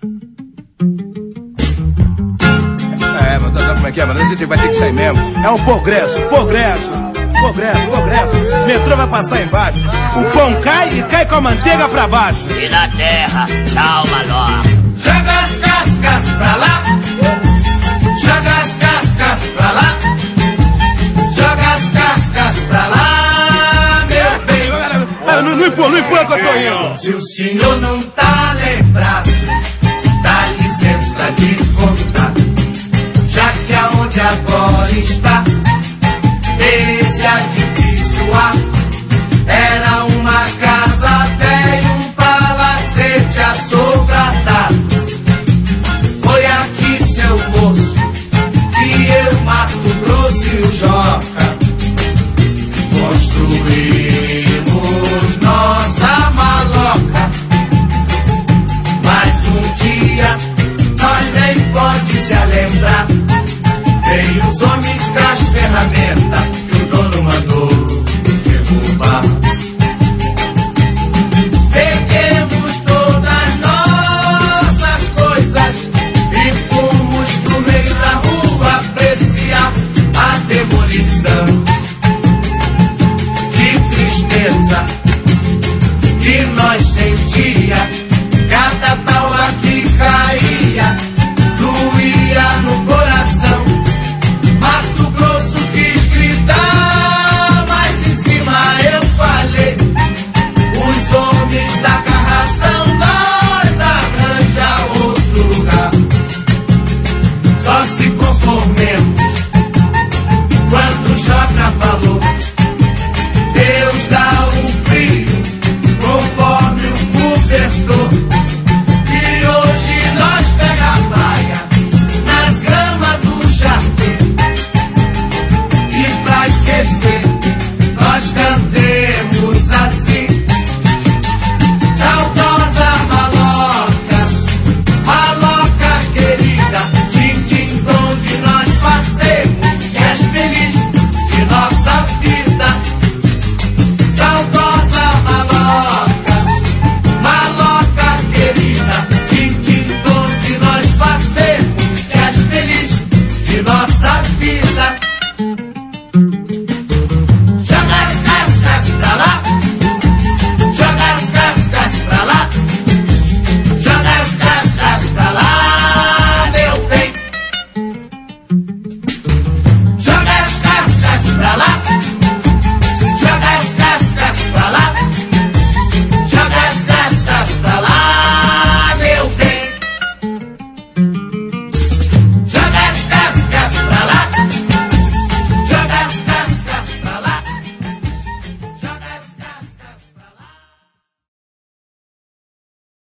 Mas como é que é, mano? A gente vai ter que sair mesmo. É um progresso. Metrô vai passar embaixo. O pão cai e cai com a manteiga pra baixo. E na terra, calma, Ló. Joga as cascas pra lá. Joga as cascas pra lá. Joga as cascas pra lá, meu bem. Não empurra que eu tô indo. Se o senhor não tá legal.